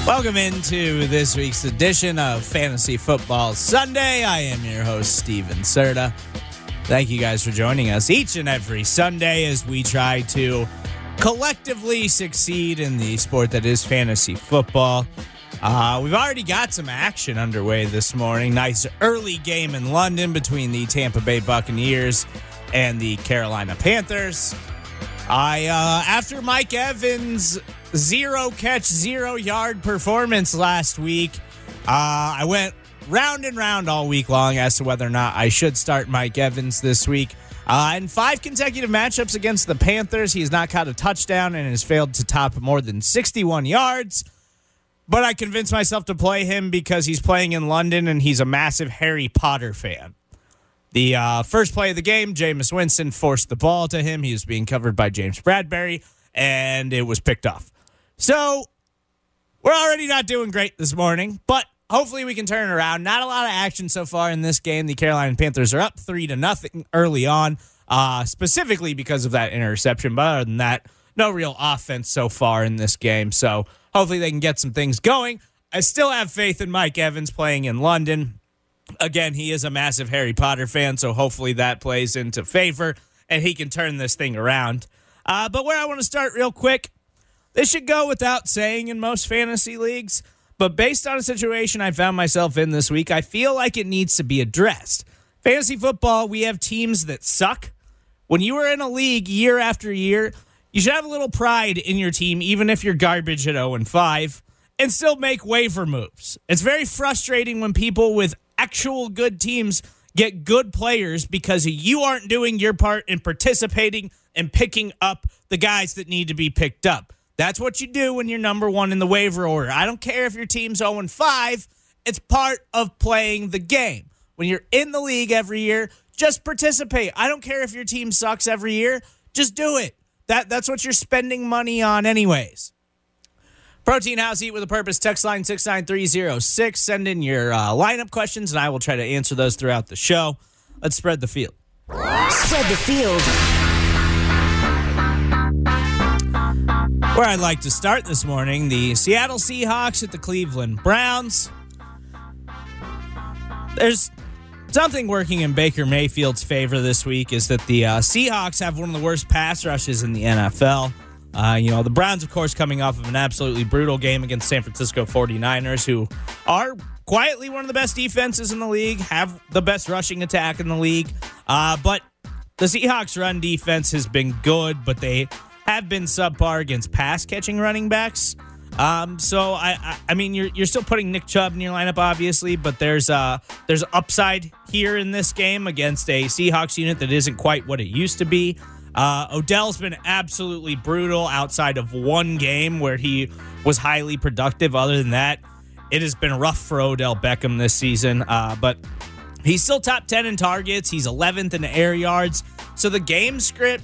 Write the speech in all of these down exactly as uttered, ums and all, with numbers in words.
Welcome into this week's edition of Fantasy Football Sunday. I am your host, Steven Serta. Thank you guys for joining us each and every Sunday as we try to collectively succeed in the sport that is fantasy football. Uh, we've already got some action underway this morning. Nice early game in London between the Tampa Bay Buccaneers and the Carolina Panthers. I uh, after Mike Evans' zero catch, zero yard performance last week, uh, I went round and round all week long as to whether or not I should start Mike Evans this week. Uh, in five consecutive matchups against the Panthers, he has not caught a touchdown and has failed to top more than sixty-one yards. But I convinced myself to play him because he's playing in London and he's a massive Harry Potter fan. The uh, first play of the game, Jameis Winston forced the ball to him. He was being covered by James Bradbury, and it was picked off. So we're already not doing great this morning, but hopefully we can turn it around. Not a lot of action so far in this game. The Carolina Panthers are up three to nothing early on, uh, specifically because of that interception. But other than that, no real offense so far in this game. So hopefully they can get some things going. I still have faith in Mike Evans playing in London. Again, he is a massive Harry Potter fan, so hopefully that plays into favor and he can turn this thing around. Uh, but where I want to start real quick, this should go without saying in most fantasy leagues, but based on a situation I found myself in this week, I feel like it needs to be addressed. Fantasy football, we have teams that suck. When you are in a league year after year, you should have a little pride in your team, even if you're garbage at oh and five, and still make waiver moves. It's very frustrating when people with actual good teams get good players because you aren't doing your part in participating and picking up the guys that need to be picked up. That's what you do when you're number one in the waiver order. I don't care if your team's oh and five. It's part of playing the game. When you're in the league every year, just participate. I don't care if your team sucks every year. Just do it. That That's what you're spending money on anyways. Protein House, Eat with a Purpose, text line six nine three oh six. Send in your uh, lineup questions, and I will try to answer those throughout the show. Let's spread the field. Spread the field. Where I'd like to start this morning, the Seattle Seahawks at the Cleveland Browns. There's something working in Baker Mayfield's favor this week is that the uh, Seahawks have one of the worst pass rushes in the N F L. Uh, you know, the Browns, of course, coming off of an absolutely brutal game against San Francisco forty-niners, who are quietly one of the best defenses in the league, have the best rushing attack in the league. Uh, but the Seahawks' run defense has been good, but they have been subpar against pass-catching running backs. Um, so, I, I I mean, you're you're still putting Nick Chubb in your lineup, obviously, but there's uh there's upside here in this game against a Seahawks unit that isn't quite what it used to be. Uh, Odell's been absolutely brutal outside of one game where he was highly productive. Other than that, it has been rough for Odell Beckham this season. Uh, but he's still top ten in targets. He's eleventh in air yards. So the game script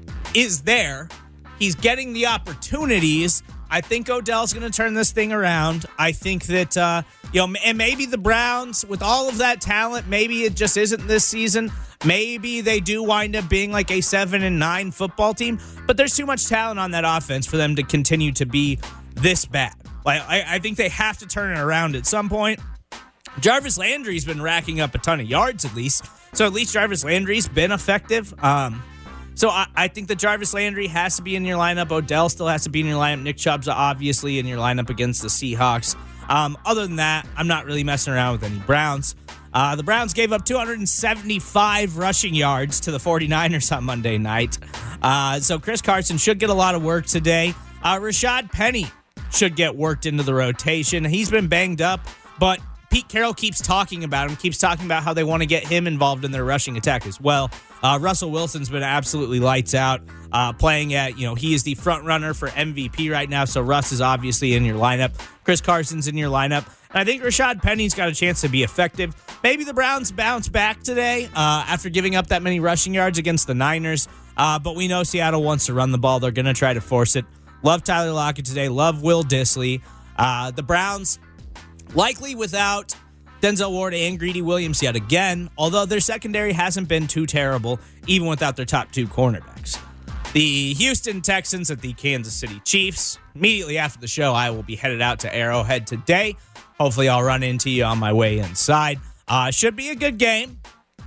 is there. He's getting the opportunities. I think Odell's going to turn this thing around. I think that, uh, you know, and maybe the Browns, with all of that talent, maybe it just isn't this season. Maybe they do wind up being like a seven and nine football team, but there's too much talent on that offense for them to continue to be this bad. Like, I, I think they have to turn it around at some point. Jarvis Landry's been racking up a ton of yards at least, so at least Jarvis Landry's been effective. Um, so I, I think that Jarvis Landry has to be in your lineup. Odell still has to be in your lineup. Nick Chubb's obviously in your lineup against the Seahawks. Um, other than that, I'm not really messing around with any Browns. Uh, the Browns gave up two hundred seventy-five rushing yards to the forty-niners on Monday night. Uh, so Chris Carson should get a lot of work today. Uh, Rashad Penny should get worked into the rotation. He's been banged up, but Pete Carroll keeps talking about him, keeps talking about how they want to get him involved in their rushing attack as well. Uh, Russell Wilson's been absolutely lights out, uh, playing at, you know, he is the front runner for M V P right now, so Russ is obviously in your lineup. Chris Carson's in your lineup. And I think Rashad Penny's got a chance to be effective. Maybe the Browns bounce back today uh, after giving up that many rushing yards against the Niners. Uh, but we know Seattle wants to run the ball. They're going to try to force it. Love Tyler Lockett today. Love Will Dissly. Uh, the Browns likely without Denzel Ward and Greedy Williams yet again, although their secondary hasn't been too terrible, even without their top two cornerbacks. the Houston Texans at the Kansas City Chiefs. Immediately after the show, I will be headed out to Arrowhead today. Hopefully, I'll run into you on my way inside. Uh, should be a good game.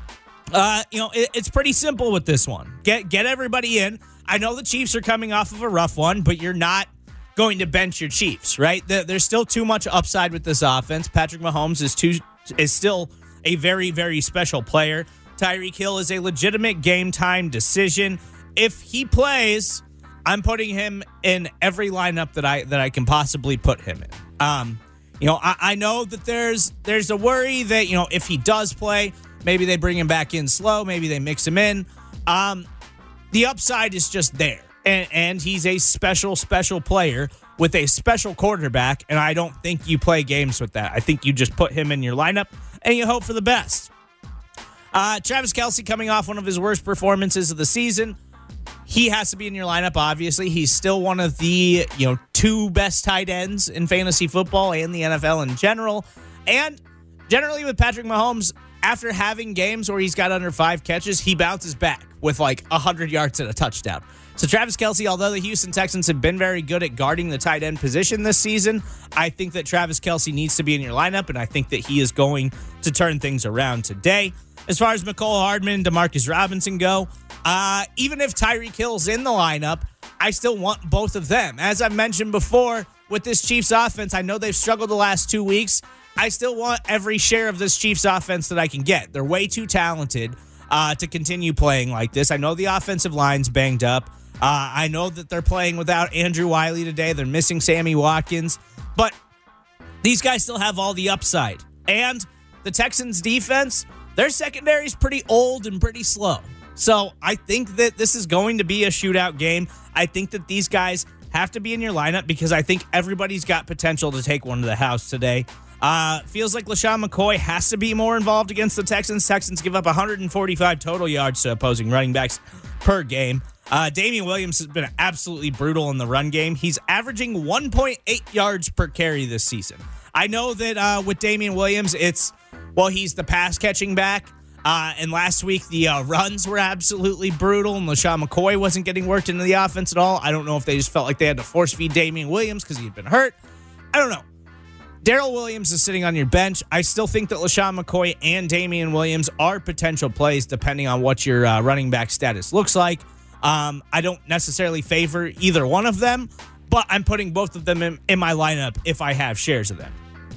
Uh, you know, it, it's pretty simple with this one. Get get everybody in. I know the Chiefs are coming off of a rough one, but you're not going to bench your Chiefs, right? There's still too much upside with this offense. Patrick Mahomes is too is still a very, very special player. Tyreek Hill is a legitimate game time decision. If he plays, I'm putting him in every lineup that I that I can possibly put him in. Um, you know, I, I know that there's there's a worry that, you know, if he does play, maybe they bring him back in slow, maybe they mix him in. Um, the upside is just there. And, and he's a special, special player with a special quarterback, and I don't think you play games with that. I think you just put him in your lineup, and you hope for the best. Uh, Travis Kelce coming off one of his worst performances of the season. He has to be in your lineup, obviously. He's still one of the, you know, two best tight ends in fantasy football and the N F L in general. And generally with Patrick Mahomes, after having games where he's got under five catches, he bounces back with like one hundred yards and a touchdown. So Travis Kelce, although the Houston Texans have been very good at guarding the tight end position this season, I think that Travis Kelce needs to be in your lineup, and I think that he is going to turn things around today. As far as Mecole Hardman and Demarcus Robinson go, uh, even if Tyreek Hill's in the lineup, I still want both of them. As I've mentioned before, with this Chiefs offense, I know they've struggled the last two weeks. I still want every share of this Chiefs offense that I can get. They're way too talented uh, to continue playing like this. I know the offensive line's banged up. Uh, I know that they're playing without Andrew Wiley today. They're missing Sammy Watkins. But these guys still have all the upside. And the Texans' defense, their secondary is pretty old and pretty slow. So I think that this is going to be a shootout game. I think that these guys have to be in your lineup because I think everybody's got potential to take one to the house today. Uh, feels like LaShawn McCoy has to be more involved against the Texans. Texans give up one hundred forty-five total yards to opposing running backs per game. Uh, Damian Williams has been absolutely brutal in the run game. He's averaging one point eight yards per carry this season. I know that uh, with Damian Williams, it's, well, he's the pass-catching back. Uh, and last week, the uh, runs were absolutely brutal, and LaShawn McCoy wasn't getting worked into the offense at all. I don't know if they just felt like they had to force-feed Damian Williams because he had been hurt. I don't know. Darrell Williams is sitting on your bench. I still think that LaShawn McCoy and Damian Williams are potential plays depending on what your uh, running back status looks like. Um, I don't necessarily favor either one of them, but I'm putting both of them in, in my lineup if I have shares of them.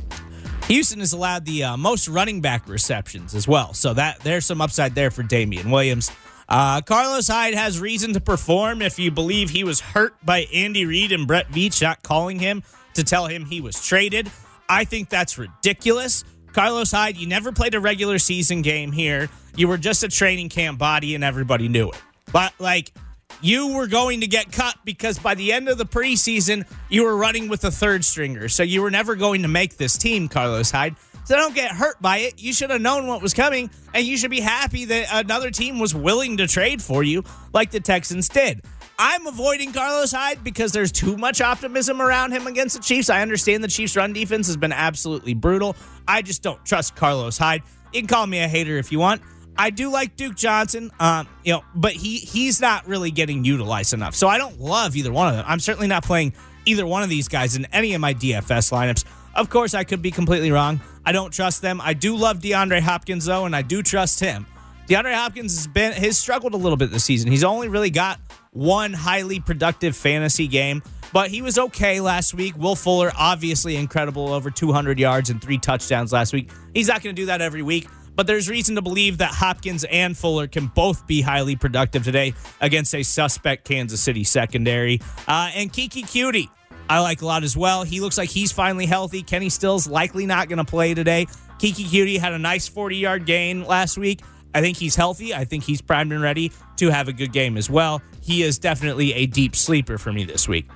Houston has allowed the uh, most running back receptions as well, so that there's some upside there for Damian Williams. Uh, Carlos Hyde has reason to perform if you believe he was hurt by Andy Reid and Brett Veach not calling him to tell him he was traded. I think that's ridiculous. Carlos Hyde, you never played a regular season game here. You were just a training camp body and everybody knew it. But, like, you were going to get cut because by the end of the preseason, you were running with a third stringer. So you were never going to make this team, Carlos Hyde. So don't get hurt by it. You should have known what was coming, and you should be happy that another team was willing to trade for you like the Texans did. I'm avoiding Carlos Hyde because there's too much optimism around him against the Chiefs. I understand the Chiefs' run defense has been absolutely brutal. I just don't trust Carlos Hyde. You can call me a hater if you want. I do like Duke Johnson, um, you know, but he he's not really getting utilized enough. So I don't love either one of them. I'm certainly not playing either one of these guys in any of my D F S lineups. Of course, I could be completely wrong. I don't trust them. I do love DeAndre Hopkins, though, and I do trust him. DeAndre Hopkins has been has struggled a little bit this season. He's only really got one highly productive fantasy game, but he was okay last week. Will Fuller, obviously incredible, over two hundred yards and three touchdowns last week. He's not going to do that every week, but there's reason to believe that Hopkins and Fuller can both be highly productive today against a suspect Kansas City secondary. Uh, and Keke Coutee, I like a lot as well. He looks like he's finally healthy. Kenny Stills likely not going to play today. Keke Coutee had a nice forty-yard gain last week. I think he's healthy. I think he's primed and ready to have a good game as well. He is definitely a deep sleeper for me this week.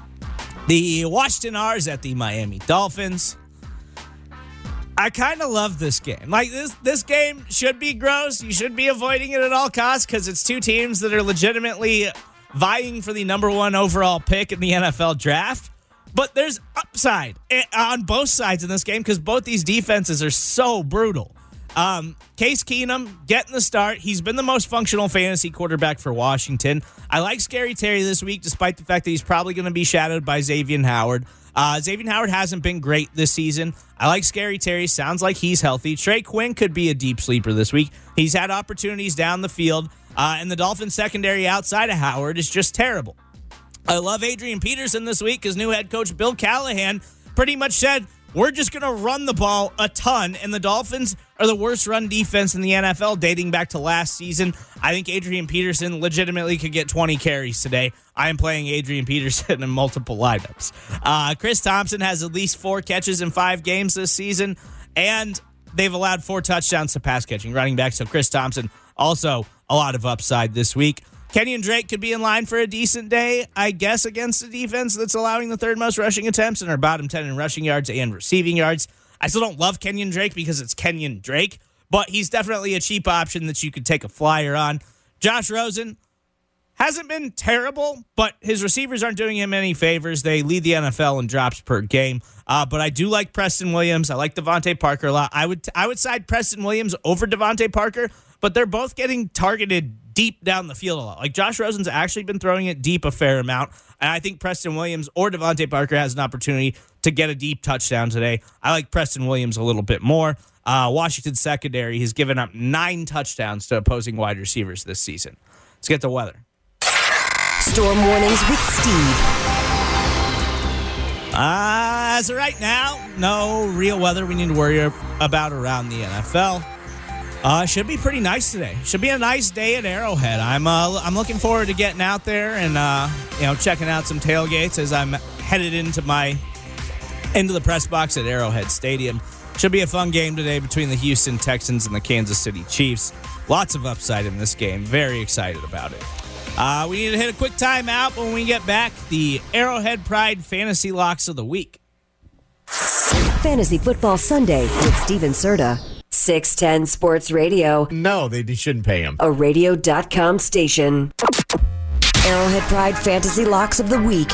The Washington R's at the Miami Dolphins. I kind of love this game. Like, this this game should be gross. You should be avoiding it at all costs because it's two teams that are legitimately vying for the number one overall pick in the N F L draft. But there's upside on both sides in this game because both these defenses are so brutal. Um, Case Keenum getting the start. He's been the most functional fantasy quarterback for Washington. I like Scary Terry this week, despite the fact that he's probably going to be shadowed by Xavier Howard. Uh, Xavier Howard hasn't been great this season. I like Scary Terry. Sounds like he's healthy. Trey Quinn could be a deep sleeper this week. He's had opportunities down the field, uh, and the Dolphins secondary outside of Howard is just terrible. I love Adrian Peterson this week because new head coach Bill Callahan pretty much said, we're just going to run the ball a ton, and the Dolphins are the worst run defense in the N F L dating back to last season. I think Adrian Peterson legitimately could get twenty carries today. I am playing Adrian Peterson in multiple lineups. Uh, Chris Thompson has at least four catches in five games this season, and they've allowed four touchdowns to pass catching running back, so Chris Thompson also a lot of upside this week. Kenyon Drake could be in line for a decent day, I guess, against a defense that's allowing the third most rushing attempts and are bottom ten in rushing yards and receiving yards. I still don't love Kenyon Drake because it's Kenyon Drake, but he's definitely a cheap option that you could take a flyer on. Josh Rosen hasn't been terrible, but his receivers aren't doing him any favors. They lead the N F L in drops per game. Uh, but I do like Preston Williams. I like Devontae Parker a lot. I would I would side Preston Williams over Devontae Parker, but they're both getting targeted deep down the field a lot. Like Josh Rosen's actually been throwing it deep a fair amount, and I think Preston Williams or Devontae Parker has an opportunity to get a deep touchdown today. I like Preston Williams a little bit more. Uh, Washington's secondary has given up nine touchdowns to opposing wide receivers this season. Let's get the weather. Storm warnings with Steve. Uh, as of right now, no real weather we need to worry about around the N F L. Uh, should be pretty nice today. Should be a nice day at Arrowhead. I'm uh, I'm looking forward to getting out there and uh, you know checking out some tailgates as I'm headed into my into the press box at Arrowhead Stadium. Should be a fun game today between the Houston Texans and the Kansas City Chiefs. Lots of upside in this game. Very excited about it. Uh, we need to hit a quick timeout. When we get back, the Arrowhead Pride Fantasy Locks of the Week. Fantasy Football Sunday with Steven Serta. six ten Sports Radio. No, they shouldn't pay him. A radio dot com station. Arrowhead Pride Fantasy Locks of the Week.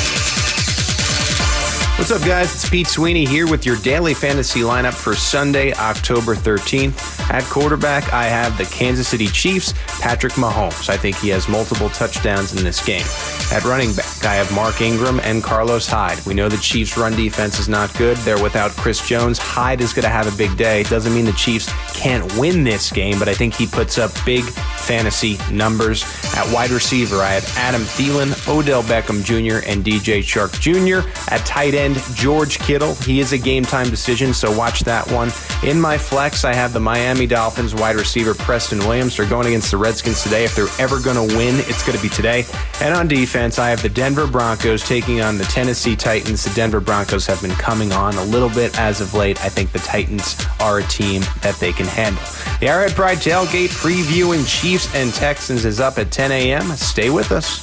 What's up, guys? It's Pete Sweeney here with your daily fantasy lineup for Sunday, October thirteenth. At quarterback, I have the Kansas City Chiefs, Patrick Mahomes. I think he has multiple touchdowns in this game. At running back, I have Mark Ingram and Carlos Hyde. We know the Chiefs' run defense is not good. They're without Chris Jones. Hyde is going to have a big day. Doesn't mean the Chiefs can't win this game, but I think he puts up big fantasy numbers. At wide receiver, I have Adam Thielen, Odell Beckham Junior, and D J Chark Junior At tight end, George Kittle. He is a game-time decision, so watch that one. In my flex, I have the Miami Dolphins wide receiver Preston Williams. They're going against the Redskins today. If they're ever going to win, it's going to be today. And on defense, I have the Denver Broncos taking on the Tennessee Titans. The Denver Broncos have been coming on a little bit as of late. I think the Titans are a team that they can handle. The Arrowhead Pride Tailgate previewing Chiefs and Texans is up at ten a.m. Stay with us.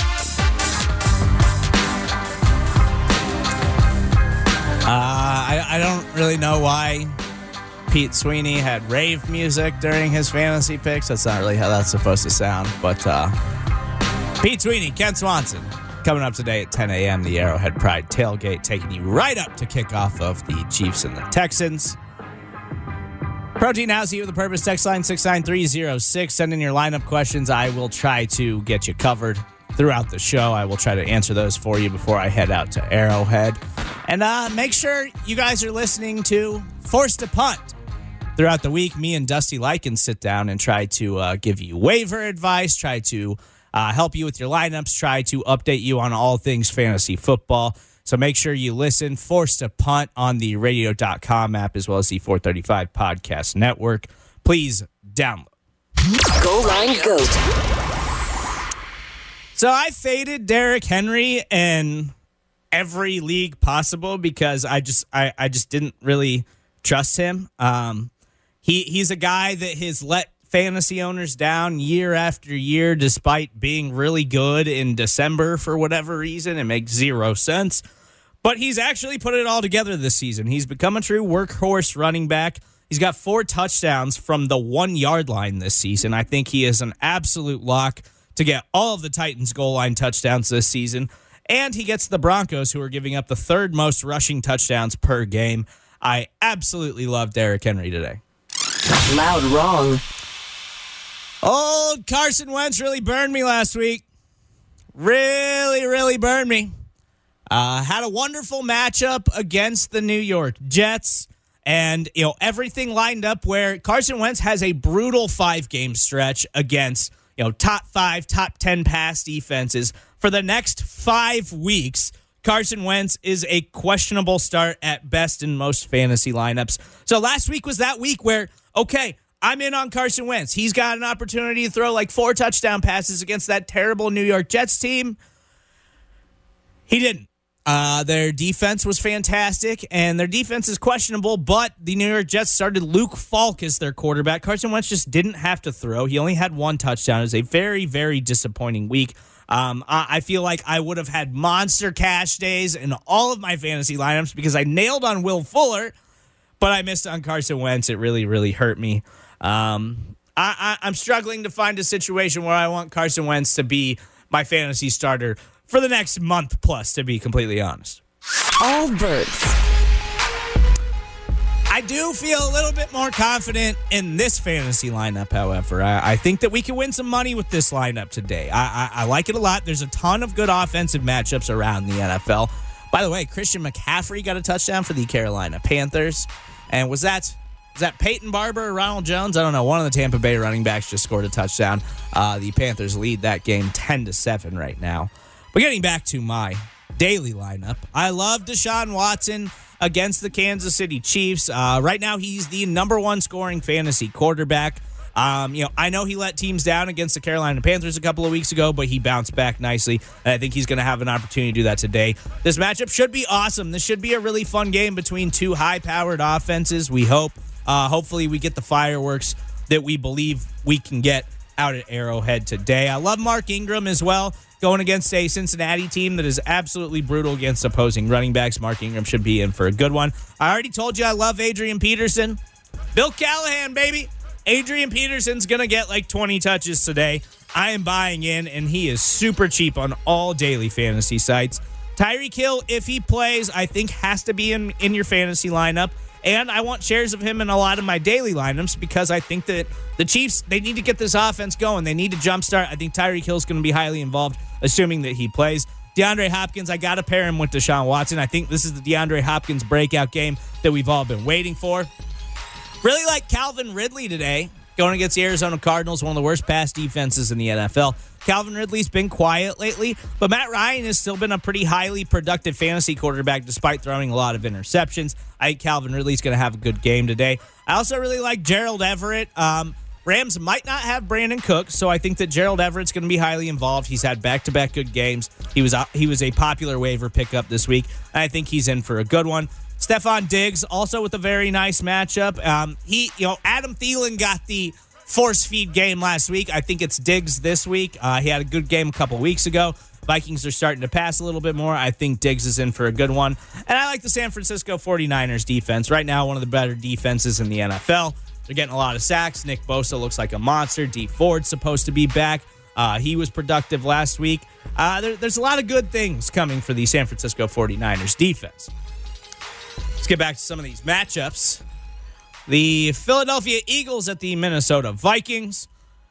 Uh, I, I don't really know why Pete Sweeney had rave music during his fantasy picks. That's not really how that's supposed to sound. But uh, Pete Sweeney, Ken Swanson, coming up today at ten a.m., the Arrowhead Pride Tailgate, taking you right up to kickoff of the Chiefs and the Texans. Protein House here with the Purpose text line six nine three zero six. Send in your lineup questions. I will try to get you covered throughout the show. I will try to answer those for you before I head out to Arrowhead. And uh, make sure you guys are listening to Forced to Punt. Throughout the week, me and Dusty Likens sit down and try to uh, give you waiver advice, try to uh, help you with your lineups, try to update you on all things fantasy football. So make sure you listen. Forced to Punt on the radio dot com app as well as the four thirty-five Podcast Network. Please download. Goal Line Goat. So I faded Derrick Henry in every league possible because I just I, I just didn't really trust him. Um, he he's a guy that has let fantasy owners down year after year despite being really good in December for whatever reason. It makes zero sense. But he's actually put it all together this season. He's become a true workhorse running back. He's got four touchdowns from the one-yard line this season. I think he is an absolute lock to get all of the Titans' goal line touchdowns this season. And he gets the Broncos, who are giving up the third most rushing touchdowns per game. I absolutely love Derrick Henry today. Loud wrong. Old Carson Wentz really burned me last week. Really, really burned me. Uh, had a wonderful matchup against the New York Jets. And, you know, everything lined up where Carson Wentz has a brutal five-game stretch against, you know, top five, top ten pass defenses. For the next five weeks, Carson Wentz is a questionable start at best in most fantasy lineups. So last week was that week where, okay, I'm in on Carson Wentz. He's got an opportunity to throw like four touchdown passes against that terrible New York Jets team. He didn't. Uh, their defense was fantastic, and their defense is questionable, but the New York Jets started Luke Falk as their quarterback. Carson Wentz just didn't have to throw. He only had one touchdown. It was a very, very disappointing week. Um, I, I feel like I would have had monster cash days in all of my fantasy lineups because I nailed on Will Fuller, but I missed on Carson Wentz. It really, really hurt me. Um, I, I, I'm struggling to find a situation where I want Carson Wentz to be my fantasy starter for the next month plus, to be completely honest. All birds. I do feel a little bit more confident in this fantasy lineup, however. I, I think that we can win some money with this lineup today. I, I, I like it a lot. There's a ton of good offensive matchups around the N F L. By the way, Christian McCaffrey got a touchdown for the Carolina Panthers. And was that... Is that Peyton Barber or Ronald Jones? I don't know. One of the Tampa Bay running backs just scored a touchdown. Uh, the Panthers lead that game ten to seven right now. But getting back to my daily lineup, I love Deshaun Watson against the Kansas City Chiefs. Uh, right now, he's the number one scoring fantasy quarterback. Um, you know, I know he let teams down against the Carolina Panthers a couple of weeks ago, but he bounced back nicely. And I think he's going to have an opportunity to do that today. This matchup should be awesome. This should be a really fun game between two high-powered offenses, we hope. Uh, hopefully we get the fireworks that we believe we can get out at Arrowhead today. I love Mark Ingram as well, going against a Cincinnati team that is absolutely brutal against opposing running backs. Mark Ingram should be in for a good one. I already told you I love Adrian Peterson. Bill Callahan, baby. Adrian Peterson's going to get like twenty touches today. I am buying in, and he is super cheap on all daily fantasy sites. Tyreek Hill, if he plays, I think has to be in, in your fantasy lineup. And I want shares of him in a lot of my daily lineups because I think that the Chiefs, they need to get this offense going. They need to jumpstart. I think Tyreek Hill's going to be highly involved, assuming that he plays. DeAndre Hopkins, I got to pair him with Deshaun Watson. I think this is the DeAndre Hopkins breakout game that we've all been waiting for. Really like Calvin Ridley today, going against the Arizona Cardinals, one of the worst pass defenses in the N F L. Calvin Ridley's been quiet lately, but Matt Ryan has still been a pretty highly productive fantasy quarterback despite throwing a lot of interceptions. I think Calvin Ridley's going to have a good game today. I also really like Gerald Everett. Um, Rams might not have Brandon Cooks, so I think that Gerald Everett's going to be highly involved. He's had back-to-back good games. He was a, he was a popular waiver pickup this week, and I think he's in for a good one. Stephon Diggs, also with a very nice matchup. Um, he, you know, Adam Thielen got the force feed game last week. I think it's Diggs this week. Uh, he had a good game a couple weeks ago. Vikings are starting to pass a little bit more. I think Diggs is in for a good one. And I like the San Francisco forty-niners defense. Right now, one of the better defenses in the N F L. They're getting a lot of sacks. Nick Bosa looks like a monster. Dee Ford's supposed to be back. Uh, he was productive last week. Uh, there, there's a lot of good things coming for the San Francisco forty-niners defense. Let's get back to some of these matchups. The Philadelphia Eagles at the Minnesota Vikings.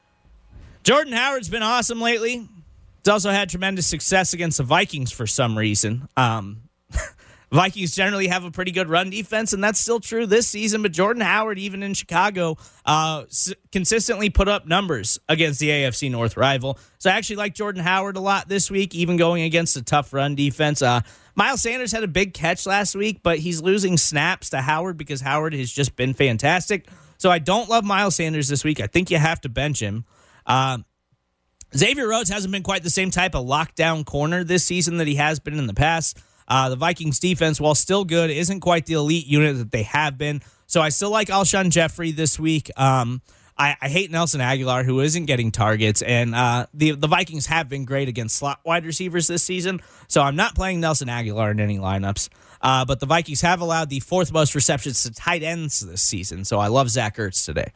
Jordan Howard's been awesome lately. He's also had tremendous success against the Vikings for some reason. Um, Vikings generally have a pretty good run defense, and that's still true this season. But Jordan Howard, even in Chicago, uh, s- consistently put up numbers against the A F C North rival. So I actually like Jordan Howard a lot this week, even going against a tough run defense. Uh, Miles Sanders had a big catch last week, but he's losing snaps to Howard because Howard has just been fantastic. So I don't love Miles Sanders this week. I think you have to bench him. Uh, Xavier Rhodes hasn't been quite the same type of lockdown corner this season that he has been in the past. Uh, the Vikings defense, while still good, isn't quite the elite unit that they have been. So I still like Alshon Jeffrey this week. Um, I, I hate Nelson Aguilar, who isn't getting targets. And uh, the, the Vikings have been great against slot wide receivers this season. So I'm not playing Nelson Aguilar in any lineups. Uh, but the Vikings have allowed the fourth most receptions to tight ends this season. So I love Zach Ertz today.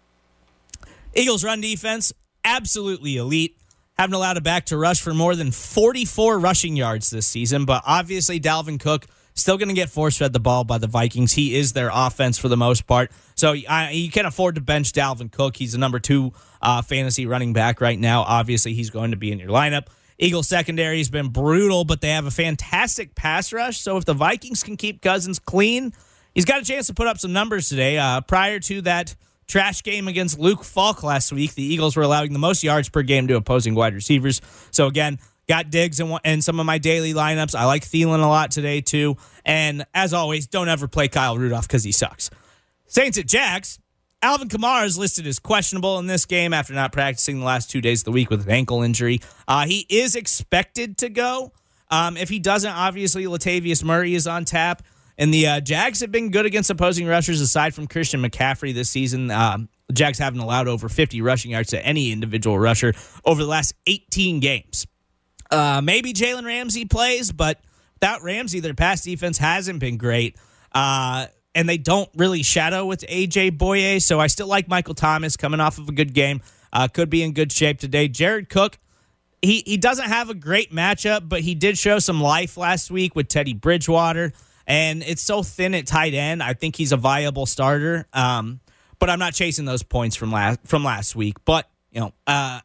Eagles run defense, absolutely elite. Haven't allowed a back to rush for more than forty-four rushing yards this season, but obviously Dalvin Cook still going to get force-fed the ball by the Vikings. He is their offense for the most part. So I, you can afford to bench Dalvin Cook. He's the number two uh, fantasy running back right now. Obviously, he's going to be in your lineup. Eagles secondary has been brutal, but they have a fantastic pass rush. So if the Vikings can keep Cousins clean, he's got a chance to put up some numbers today. Uh, prior to that trash game against Luke Falk last week, the Eagles were allowing the most yards per game to opposing wide receivers. So again, got Diggs in, in some of my daily lineups. I like Thielen a lot today too. And as always, don't ever play Kyle Rudolph because he sucks. Saints at Jags. Alvin Kamara is listed as questionable in this game after not practicing the last two days of the week with an ankle injury. Uh, he is expected to go. Um, if he doesn't, obviously Latavius Murray is on tap. And the uh, Jags have been good against opposing rushers aside from Christian McCaffrey this season. Um, the Jags haven't allowed over fifty rushing yards to any individual rusher over the last eighteen games. Uh, maybe Jalen Ramsey plays, but without Ramsey, their pass defense hasn't been great. Uh, and they don't really shadow with A J Boye, so I still like Michael Thomas coming off of a good game. Uh, could be in good shape today. Jared Cook, he, he doesn't have a great matchup, but he did show some life last week with Teddy Bridgewater. And it's so thin at tight end. I think he's a viable starter. Um, but I'm not chasing those points from last from last week. But, you know, uh,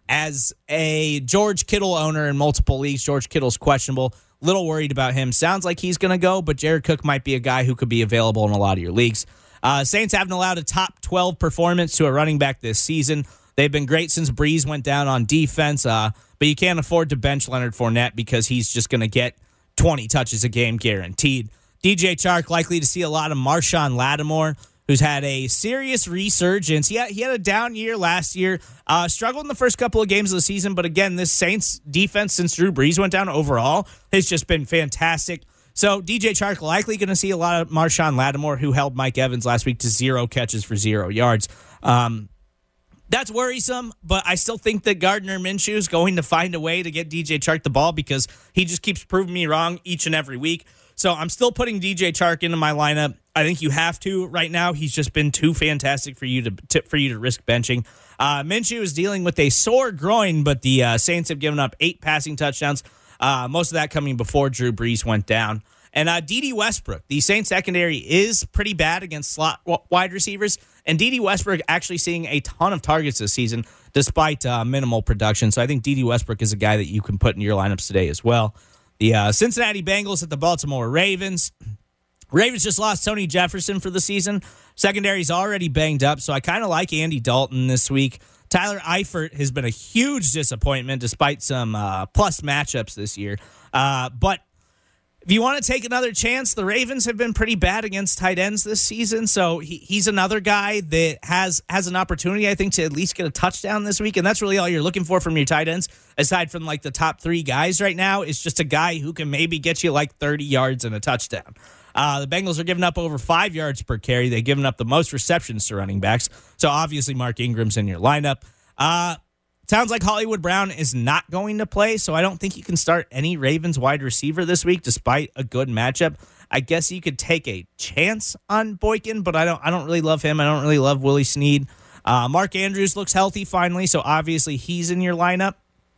as a George Kittle owner in multiple leagues, George Kittle's questionable. Little worried about him. Sounds like he's going to go, but Jared Cook might be a guy who could be available in a lot of your leagues. Uh, Saints haven't allowed a top twelve performance to a running back this season. They've been great since Breeze went down on defense, uh, but you can't afford to bench Leonard Fournette because he's just going to get twenty touches a game guaranteed. D J Chark likely to see a lot of Marshawn Lattimore, who's had a serious resurgence. He had, he had a down year last year, uh, struggled in the first couple of games of the season, but again, this Saints defense since Drew Brees went down overall has just been fantastic. So D J Chark likely going to see a lot of Marshawn Lattimore, who held Mike Evans last week to zero catches for zero yards. Um, That's worrisome, but I still think that Gardner Minshew is going to find a way to get D J Chark the ball because he just keeps proving me wrong each and every week. So I'm still putting D J Chark into my lineup. I think you have to right now. He's just been too fantastic for you to, to for you to risk benching. Uh, Minshew is dealing with a sore groin, but the uh, Saints have given up eight passing touchdowns, uh, most of that coming before Drew Brees went down. And uh, D D Westbrook, the Saints secondary is pretty bad against slot wide receivers. And D D Westbrook actually seeing a ton of targets this season despite uh, minimal production. So I think D D Westbrook is a guy that you can put in your lineups today as well. The uh, Cincinnati Bengals at the Baltimore Ravens. Ravens just lost Tony Jefferson for the season. Secondary's already banged up, so I kind of like Andy Dalton this week. Tyler Eifert has been a huge disappointment despite some uh, plus matchups this year. Uh, but if you want to take another chance, the Ravens have been pretty bad against tight ends this season, so he, he's another guy that has has an opportunity, I think, to at least get a touchdown this week, and that's really all you're looking for from your tight ends, aside from like the top three guys right now, is just a guy who can maybe get you like thirty yards and a touchdown. Uh, the Bengals are giving up over five yards per carry. They've given up the most receptions to running backs, so obviously Mark Ingram's in your lineup. Uh Sounds like Hollywood Brown is not going to play, so I don't think you can start any Ravens wide receiver this week, despite a good matchup. I guess you could take a chance on Boykin, but I don't. I don't really love him. I don't really love Willie Snead. Uh, Mark Andrews looks healthy finally, so obviously he's in your lineup.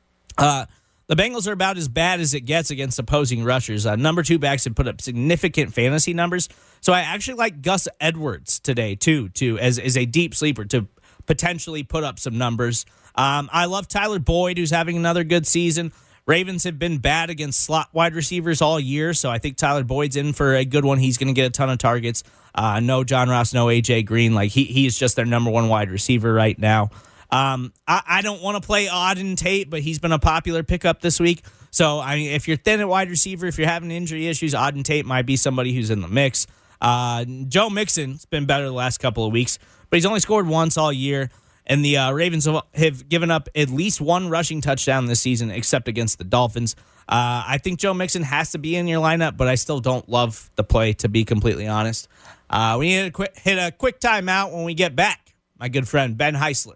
Uh, the Bengals are about as bad as it gets against opposing rushers. Uh, number two backs have put up significant fantasy numbers, so I actually like Gus Edwards today too, too as as a deep sleeper to potentially put up some numbers. Um, I love Tyler Boyd, who's having another good season. Ravens have been bad against slot wide receivers all year, so I think Tyler Boyd's in for a good one. He's going to get a ton of targets. Uh, no John Ross, no A J Green. Like he he's just their number one wide receiver right now. Um, I, I don't want to play Auden Tate, but he's been a popular pickup this week. So I mean, if you're thin at wide receiver, if you're having injury issues, Auden Tate might be somebody who's in the mix. Uh, Joe Mixon's been better the last couple of weeks, but he's only scored once all year. And the uh, Ravens have given up at least one rushing touchdown this season, except against the Dolphins. Uh, I think Joe Mixon has to be in your lineup, but I still don't love the play, to be completely honest. Uh, we need to quit, hit a quick timeout. When we get back, my good friend Ben Heisler.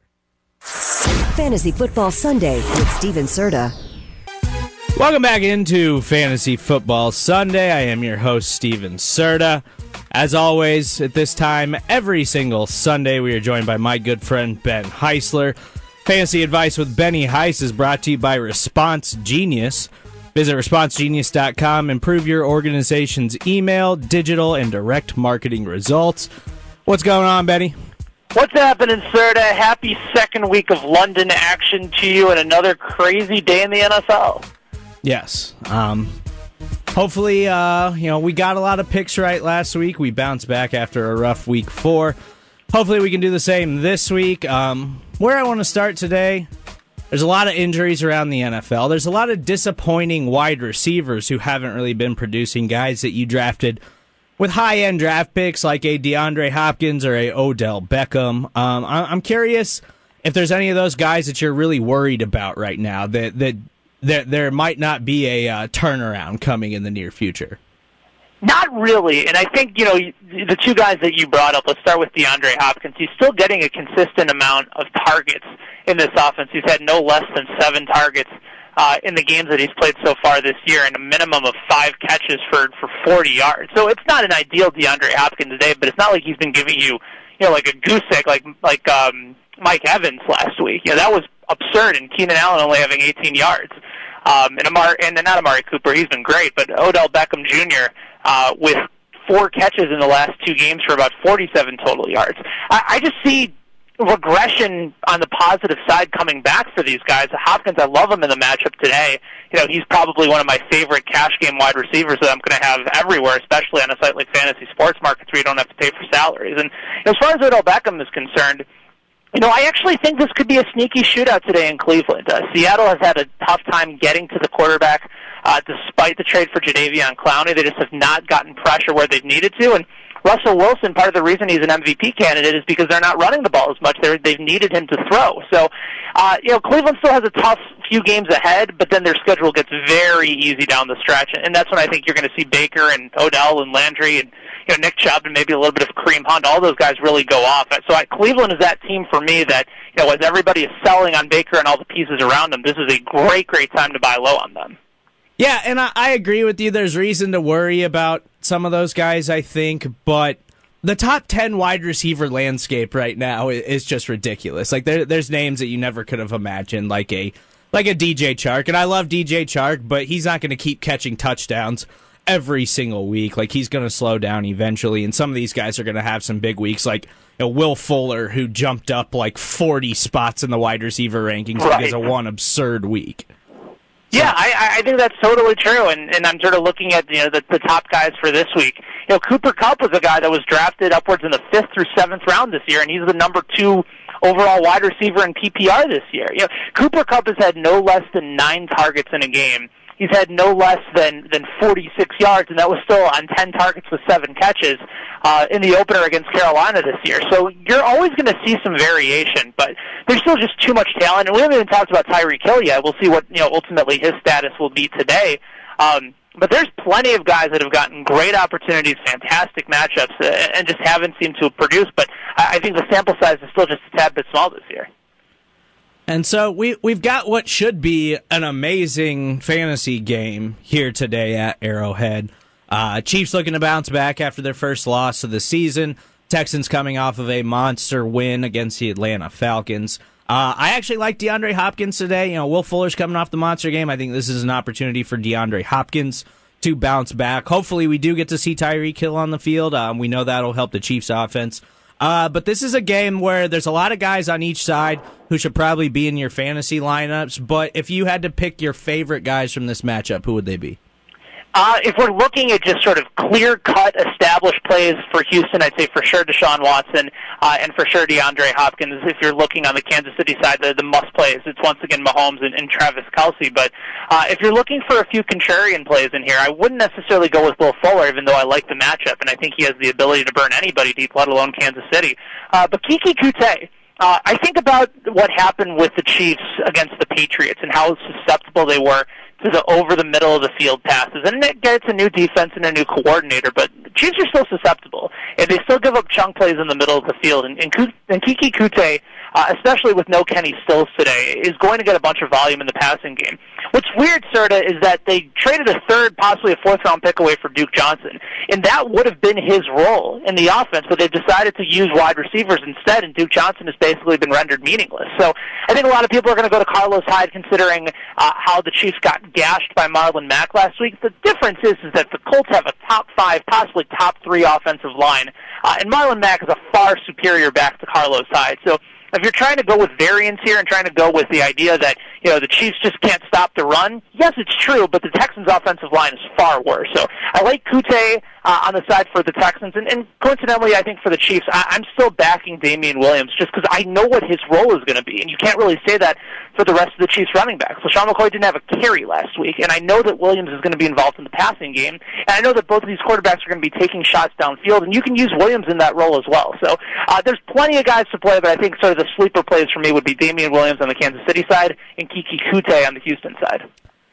Fantasy Football Sunday with Steven Serta. Welcome back into Fantasy Football Sunday. I am your host, Steven Serta. As always, at this time, every single Sunday, we are joined by my good friend, Ben Heisler. Fantasy Advice with Benny Heiss is brought to you by Response Genius. Visit response genius dot com. Improve your organization's email, digital, and direct marketing results. What's going on, Benny? What's happening, Serta? Happy second week of London action to you and another crazy day in the N F L. Yes. Um, hopefully, uh, you know, we got a lot of picks right last week. We bounced back after a rough week four. Hopefully we can do the same this week. Um, where I want to start today, there's a lot of injuries around the N F L. There's a lot of disappointing wide receivers who haven't really been producing, guys that you drafted with high-end draft picks like a DeAndre Hopkins or a Odell Beckham. Um, I'm curious if there's any of those guys that you're really worried about right now, that that, that there might not be a uh, turnaround coming in the near future. Not really, and I think, you know, the two guys that you brought up, let's start with DeAndre Hopkins. He's still getting a consistent amount of targets in this offense. He's had no less than seven targets uh, in the games that he's played so far this year, and a minimum of five catches for, for forty yards. So it's not an ideal DeAndre Hopkins day, but it's not like he's been giving you, you know, like a goose egg like like um, Mike Evans last week. You know, that was absurd, and Keenan Allen only having eighteen yards. Um, and Amari, and not Amari Cooper, he's been great, but Odell Beckham Junior Uh, with four catches in the last two games for about forty-seven total yards. I, I just see regression on the positive side coming back for these guys. Hopkins, I love him in the matchup today. You know, he's probably one of my favorite cash game wide receivers that I'm going to have everywhere, especially on a site like Fantasy Sports Markets where you don't have to pay for salaries. And as far as Odell Beckham is concerned, you know, I actually think this could be a sneaky shootout today in Cleveland. Uh, Seattle has had a tough time getting to the quarterback uh, despite the trade for Jadeveon Clowney. They just have not gotten pressure where they've needed to. And Russell Wilson, part of the reason he's an M V P candidate is because they're not running the ball as much. They're, they've needed him to throw. So, uh, you know, Cleveland still has a tough few games ahead, but then their schedule gets very easy down the stretch. And that's when I think you're going to see Baker and Odell and Landry and, you know, Nick Chubb and maybe a little bit of Kareem Hunt, all those guys really go off. So I, Cleveland is that team for me that, you know, as everybody is selling on Baker and all the pieces around them, this is a great, great time to buy low on them. Yeah, and I, I agree with you. There's reason to worry about some of those guys, I think, but the top ten wide receiver landscape right now is just ridiculous. Like there, there's names that you never could have imagined, like a like a D J Chark, and I love D J Chark, but he's not going to keep catching touchdowns every single week. Like he's going to slow down eventually, and some of these guys are going to have some big weeks, like, you know, Will Fuller, who jumped up like forty spots in the wide receiver rankings right. because of one absurd week. Yeah, I, I think that's totally true, and, and I'm sort of looking at, you know, the, the top guys for this week. You know, Cooper Kupp was a guy that was drafted upwards in the fifth through seventh round this year, and he's the number two overall wide receiver in P P R this year. You know, Cooper Kupp has had no less than nine targets in a game. He's had no less than, than forty-six yards, and that was still on ten targets with seven catches uh, in the opener against Carolina this year. So you're always going to see some variation, but there's still just too much talent. And we haven't even talked about Tyreek Hill yet. We'll see what, you know, ultimately his status will be today. Um, but there's plenty of guys that have gotten great opportunities, fantastic matchups, uh, and just haven't seemed to produce. But I, I think the sample size is still just a tad bit small this year. And so we, we've got what should be an amazing fantasy game here today at Arrowhead. Uh, Chiefs looking to bounce back after their first loss of the season. Texans coming off of a monster win against the Atlanta Falcons. Uh, I actually like DeAndre Hopkins today. You know, Will Fuller's coming off the monster game. I think this is an opportunity for DeAndre Hopkins to bounce back. Hopefully we do get to see Tyreek Hill on the field. Um, we know that'll help the Chiefs offense. Uh, but this is a game where there's a lot of guys on each side who should probably be in your fantasy lineups. But if you had to pick your favorite guys from this matchup, who would they be? Uh, if we're looking at just sort of clear-cut, established plays for Houston, I'd say for sure Deshaun Watson uh, and for sure DeAndre Hopkins. If you're looking on the Kansas City side, the, the must-plays, it's once again Mahomes and, and Travis Kelce. But uh, if you're looking for a few contrarian plays in here, I wouldn't necessarily go with Will Fuller, even though I like the matchup, and I think he has the ability to burn anybody deep, let alone Kansas City. Uh, but Keke Coutee, uh, I think about what happened with the Chiefs against the Patriots and how susceptible they were to the over the middle of the field passes. And it gets a new defense and a new coordinator, but the Chiefs are still susceptible. And they still give up chunk plays in the middle of the field. And, and, and Keke Coutee uh, especially with no Kenny Stills today, is going to get a bunch of volume in the passing game. What's weird, Serta, is that they traded a third, possibly a fourth-round pick away for Duke Johnson, and that would have been his role in the offense, but they've decided to use wide receivers instead, and Duke Johnson has basically been rendered meaningless. So I think a lot of people are going to go to Carlos Hyde considering uh, how the Chiefs got gashed by Marlon Mack last week. The difference is, is that the Colts have a top five, possibly top three offensive line, uh, and Marlon Mack is a far superior back to Carlos Hyde. So if you're trying to go with variance here and trying to go with the idea that, you know, the Chiefs just can't stop the run, yes, it's true, but the Texans' offensive line is far worse. So I like Kute uh, on the side for the Texans, and, and coincidentally, I think for the Chiefs, I, I'm still backing Damian Williams just because I know what his role is going to be, and you can't really say that for the rest of the Chiefs running backs. So LeSean McCoy didn't have a carry last week, and I know that Williams is going to be involved in the passing game, and I know that both of these quarterbacks are going to be taking shots downfield, and you can use Williams in that role as well. So uh, there's plenty of guys to play, but I think sort of the sleeper plays for me would be Damian Williams on the Kansas City side and Keke Kute on the Houston side.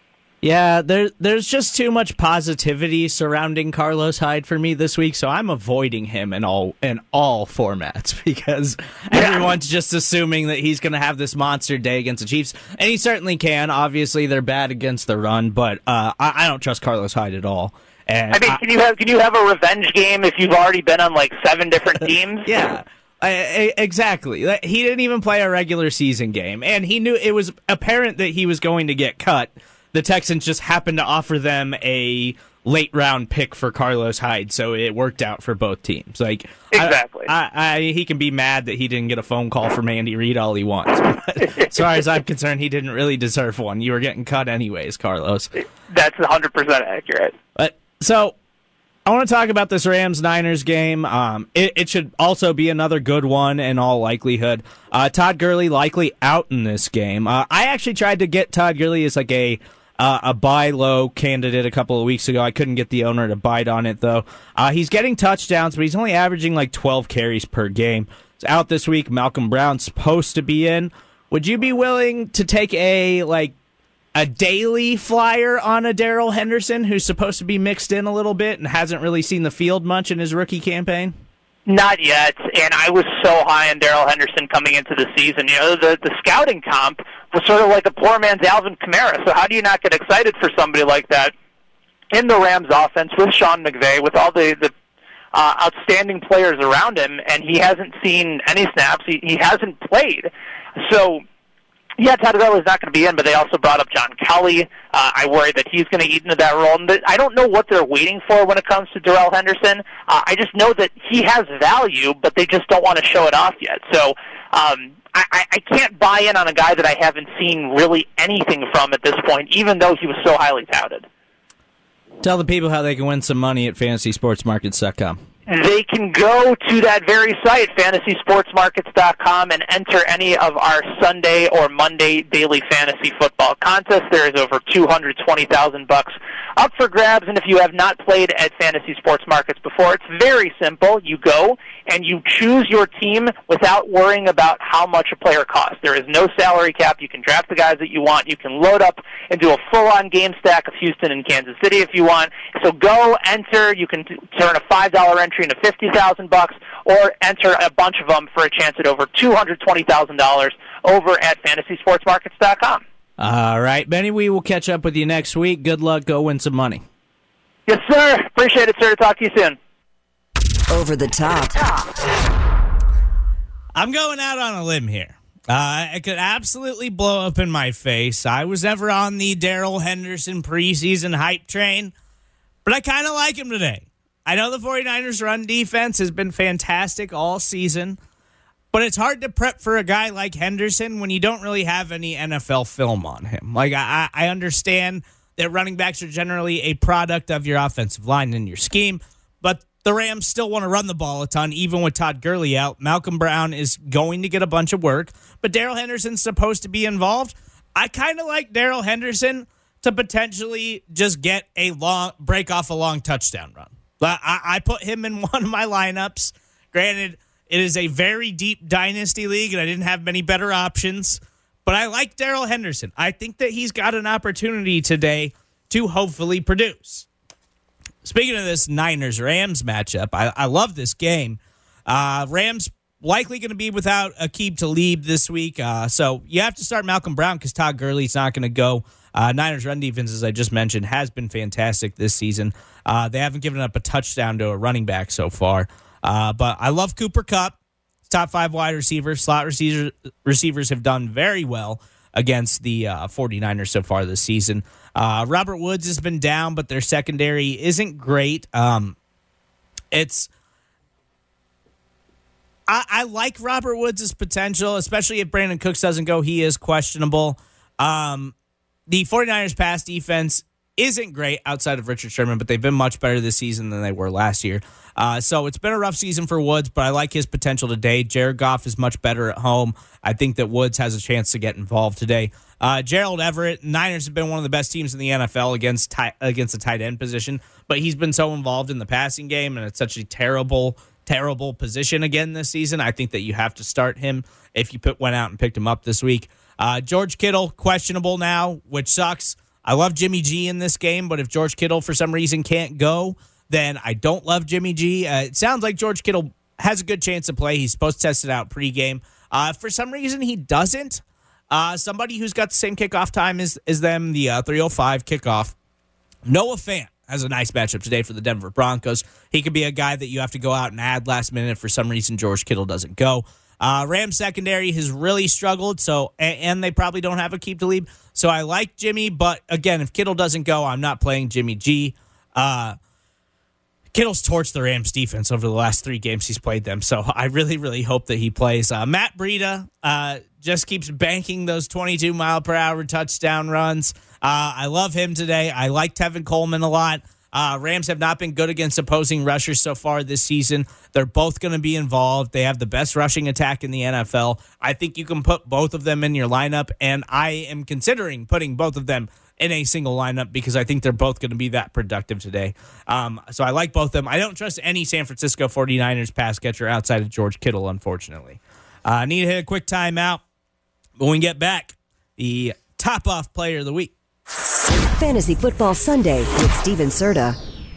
Yeah, there, there's just too much positivity surrounding Carlos Hyde for me this week, so I'm avoiding him in all in all formats because yeah. everyone's just assuming that he's going to have this monster day against the Chiefs, and he certainly can. Obviously, they're bad against the run, but uh, I, I don't trust Carlos Hyde at all. And I mean, I, can you have can you have a revenge game if you've already been on like seven different teams? Yeah. I, I, exactly. He didn't even play a regular season game, and he knew it was apparent that he was going to get cut. The Texans just happened to offer them a late-round pick for Carlos Hyde, so it worked out for both teams. Like exactly. I, I, I, he can be mad that he didn't get a phone call from Andy Reid all he wants. But as far as I'm concerned, he didn't really deserve one. You were getting cut anyways, Carlos. That's one hundred percent accurate. But so I want to talk about this Rams-Niners game. Um, it, it should also be another good one in all likelihood. Uh, Todd Gurley likely out in this game. Uh, I actually tried to get Todd Gurley as like a uh, a buy low candidate a couple of weeks ago. I couldn't get the owner to bite on it, though. Uh, he's getting touchdowns, but he's only averaging like twelve carries per game. He's out this week. Malcolm Brown's supposed to be in. Would you be willing to take a like a daily flyer on a Darrell Henderson who's supposed to be mixed in a little bit and hasn't really seen the field much in his rookie campaign? Not yet, and I was so high on Darrell Henderson coming into the season. You know, the, the scouting comp was sort of like a poor man's Alvin Kamara, so how do you not get excited for somebody like that in the Rams offense with Sean McVay, with all the, the uh, outstanding players around him, and he hasn't seen any snaps. He, he hasn't played. So, yeah, Todd Gurley's not going to be in, but they also brought up John Kelly. Uh, I worry that he's going to eat into that role. And I don't know what they're waiting for when it comes to Darrell Henderson. Uh, I just know that he has value, but they just don't want to show it off yet. So um, I, I can't buy in on a guy that I haven't seen really anything from at this point, even though he was so highly touted. Tell the people how they can win some money at fantasy sports markets dot com. They can go to that very site, fantasy sports markets dot com, and enter any of our Sunday or Monday daily fantasy football contests. There is over two hundred twenty thousand bucks up for grabs, and if you have not played at Fantasy Sports Markets before, it's very simple. You go and you choose your team without worrying about how much a player costs. There is no salary cap. You can draft the guys that you want. You can load up and do a full-on game stack of Houston and Kansas City if you want. So go, enter. You can t- turn a five dollar entry into fifty thousand bucks, or enter a bunch of them for a chance at over two hundred twenty thousand dollars over at fantasy sports markets dot com. All right, Benny, we will catch up with you next week. Good luck. Go win some money. Yes, sir. Appreciate it, sir. Talk to you soon. Over the top. I'm going out on a limb here. Uh, it could absolutely blow up in my face. I was never on the Darrell Henderson preseason hype train, but I kind of like him today. I know the 49ers run defense has been fantastic all season, but it's hard to prep for a guy like Henderson when you don't really have any N F L film on him. Like, I, I understand that running backs are generally a product of your offensive line and your scheme, but the Rams still want to run the ball a ton, even with Todd Gurley out. Malcolm Brown is going to get a bunch of work, but Darrell Henderson's supposed to be involved. I kind of like Darrell Henderson to potentially just get a long, break off a long touchdown run. I, I put him in one of my lineups. Granted, it is a very deep dynasty league, and I didn't have many better options. But I like Darrell Henderson. I think that he's got an opportunity today to hopefully produce. Speaking of this Niners-Rams matchup, I, I love this game. Uh, Rams likely going to be without Aqib Talib this week. Uh, so you have to start Malcolm Brown because Todd Gurley's not going to go. Uh, Niners run defense, as I just mentioned, has been fantastic this season. Uh, they haven't given up a touchdown to a running back so far. Uh, but I love Cooper Kupp. Top five wide receiver. Slot receiver, receivers have done very well against the uh, 49ers so far this season. Uh, Robert Woods has been down, but their secondary isn't great. Um, it's... I, I like Robert Woods' potential, especially if Brandon Cooks doesn't go. He is questionable. Um, the 49ers pass defense isn't great outside of Richard Sherman, but they've been much better this season than they were last year. Uh, so it's been a rough season for Woods, but I like his potential today. Jared Goff is much better at home. I think that Woods has a chance to get involved today. Uh, Gerald Everett, Niners have been one of the best teams in the N F L against tight, against the tight end position, but he's been so involved in the passing game, and it's such a terrible terrible position again this season. I think that you have to start him if you put went out and picked him up this week. Uh, George Kittle, questionable now, which sucks. I love Jimmy G in this game, but if George Kittle for some reason can't go, then I don't love Jimmy G. Uh, it sounds like George Kittle has a good chance to play. He's supposed to test it out pregame. Uh, for some reason, he doesn't. Uh, somebody who's got the same kickoff time as, as them, the uh, three oh five kickoff, Noah Fant has a nice matchup today for the Denver Broncos. He could be a guy that you have to go out and add last minute if for some reason George Kittle doesn't go. Uh, Rams secondary has really struggled, so and, and they probably don't have Aqib Talib. So I like Jimmy, but again, if Kittle doesn't go, I'm not playing Jimmy G. Uh, Kittle's torched the Rams defense over the last three games he's played them, so I really, really hope that he plays. Uh, Matt Breida uh, just keeps banking those twenty-two mile per hour touchdown runs. Uh, I love him today. I like Tevin Coleman a lot. Uh, Rams have not been good against opposing rushers so far this season. They're both going to be involved. They have the best rushing attack in the N F L. I think you can put both of them in your lineup, and I am considering putting both of them in a single lineup because I think they're both going to be that productive today. Um, so I like both of them. I don't trust any San Francisco 49ers pass catcher outside of George Kittle, unfortunately. I uh, need to hit a quick timeout. When we get back, the top-off player of the week. Fantasy Football Sunday with Steven Serta.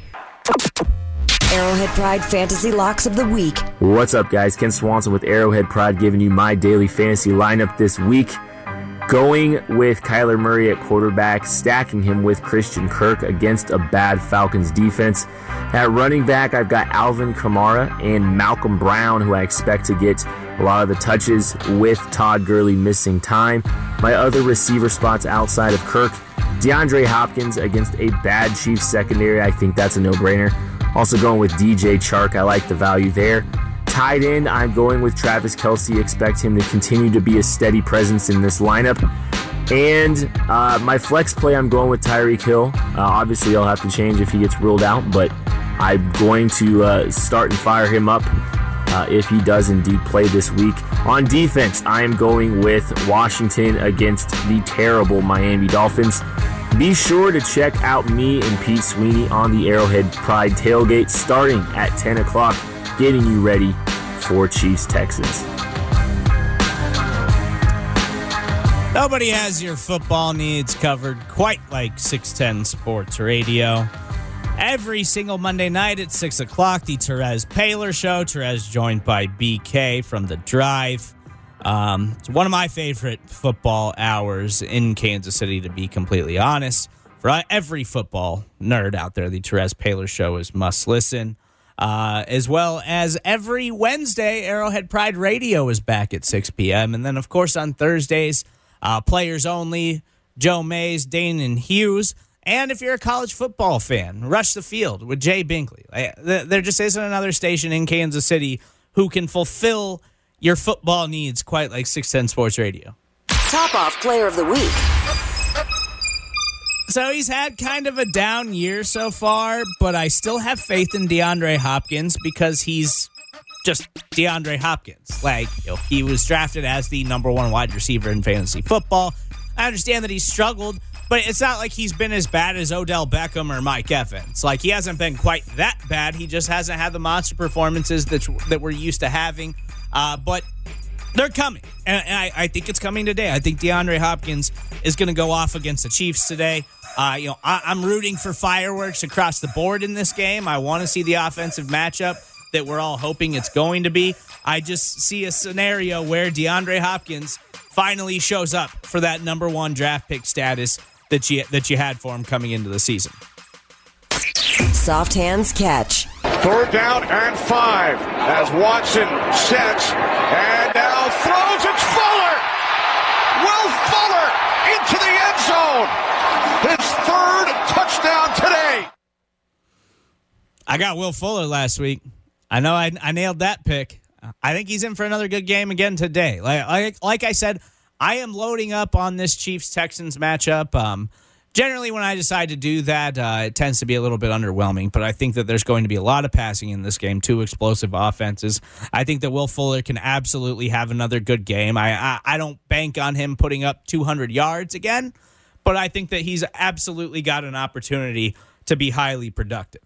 Arrowhead Pride Fantasy Locks of the Week. What's up, guys? Ken Swanson with Arrowhead Pride giving you my daily fantasy lineup this week. Going with Kyler Murray at quarterback, stacking him with Christian Kirk against a bad Falcons defense. At running back, I've got Alvin Kamara and Malcolm Brown, who I expect to get a lot of the touches with Todd Gurley missing time. My other receiver spots outside of Kirk, DeAndre Hopkins against a bad Chiefs secondary. I think that's a no-brainer. Also going with D J Chark. I like the value there. Tight end, I'm going with Travis Kelce. Expect him to continue to be a steady presence in this lineup. And uh, my flex play, I'm going with Tyreek Hill. Uh, obviously, I'll have to change if he gets ruled out, but I'm going to uh, start and fire him up uh, if he does indeed play this week. On defense, I am going with Washington against the terrible Miami Dolphins. Be sure to check out me and Pete Sweeney on the Arrowhead Pride tailgate starting at ten o'clock, getting you ready for Chiefs Texans. Nobody has your football needs covered quite like six ten Sports Radio. Every single Monday night at six o'clock, the Therese Paler Show. Therese joined by B K from The Drive. Um, it's one of my favorite football hours in Kansas City, to be completely honest. For every football nerd out there, the Therese Paler Show is must listen. Uh, as well as every Wednesday, Arrowhead Pride Radio is back at six p.m. And then, of course, on Thursdays, uh, Players Only, Joe Mays, Dane and Hughes. And if you're a college football fan, Rush the Field with Jay Binkley. There just isn't another station in Kansas City who can fulfill your football needs quite like six ten Sports Radio. Top off player of the week. So he's had kind of a down year so far, but I still have faith in DeAndre Hopkins because he's just DeAndre Hopkins. Like, you know, he was drafted as the number one wide receiver in fantasy football. I understand that he's struggled, but it's not like he's been as bad as Odell Beckham or Mike Evans. Like, he hasn't been quite that bad. He just hasn't had the monster performances that, that we're used to having. Uh, but they're coming, and, and I, I think it's coming today. I think DeAndre Hopkins is going to go off against the Chiefs today. Uh, you know, I, I'm rooting for fireworks across the board in this game. I want to see the offensive matchup that we're all hoping it's going to be. I just see a scenario where DeAndre Hopkins finally shows up for that number one draft pick status that you that you had for him coming into the season. Soft hands catch. Third down and five as Watson sets and now throws. It's Fuller. Will Fuller into the end zone. His third touchdown today. I got Will Fuller last week. I know I, I nailed that pick. I think he's in for another good game again today. Like like, like I said, I am loading up on this Chiefs-Texans matchup. Um, generally, when I decide to do that, uh, it tends to be a little bit underwhelming, but I think that there's going to be a lot of passing in this game, two explosive offenses. I think that Will Fuller can absolutely have another good game. I, I, I don't bank on him putting up two hundred yards again, but I think that he's absolutely got an opportunity to be highly productive.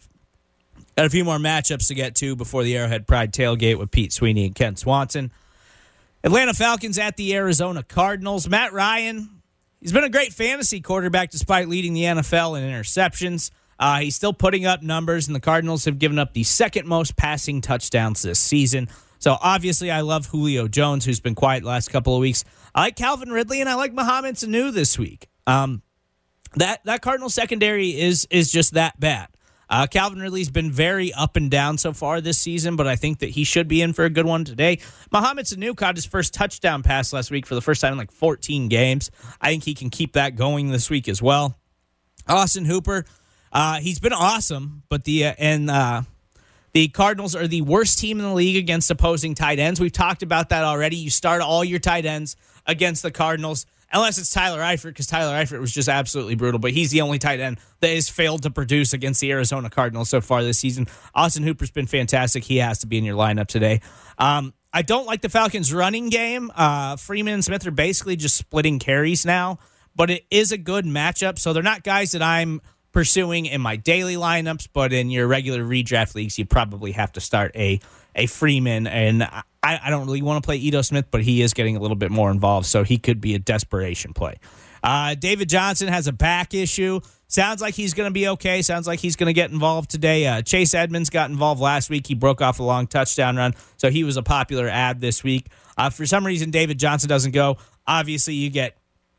Got a few more matchups to get to before the Arrowhead Pride tailgate with Pete Sweeney and Kent Swanson. Atlanta Falcons at the Arizona Cardinals. Matt Ryan, he's been a great fantasy quarterback despite leading the N F L in interceptions. Uh, he's still putting up numbers, and the Cardinals have given up the second most passing touchdowns this season. So obviously I love Julio Jones, who's been quiet the last couple of weeks. I like Calvin Ridley, and I like Mohamed Sanu this week. Um, that that Cardinal secondary is is just that bad. Uh, Calvin Ridley's been very up and down so far this season, but I think that he should be in for a good one today. Mohamed Sanu caught his first touchdown pass last week for the first time in like fourteen games. I think he can keep that going this week as well. Austin Hooper, uh, he's been awesome, but the uh, and uh, the Cardinals are the worst team in the league against opposing tight ends. We've talked about that already. You start all your tight ends against the Cardinals, unless it's Tyler Eifert, because Tyler Eifert was just absolutely brutal, but he's the only tight end that has failed to produce against the Arizona Cardinals so far this season. Austin Hooper's been fantastic. He has to be in your lineup today. Um, I don't like the Falcons' running game. Uh, Freeman and Smith are basically just splitting carries now, but it is a good matchup, so they're not guys that I'm pursuing in my daily lineups, but in your regular redraft leagues, you probably have to start a a Freeman, and I, I don't really want to play Ito Smith, but he is getting a little bit more involved, so he could be a desperation play. Uh, David Johnson has a back issue. Sounds like he's going to be okay. Sounds like he's going to get involved today. Uh, Chase Edmonds got involved last week. He broke off a long touchdown run, so he was a popular ad this week. Uh, for some reason, David Johnson doesn't go. Obviously, you get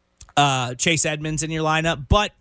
uh, Chase Edmonds in your lineup, but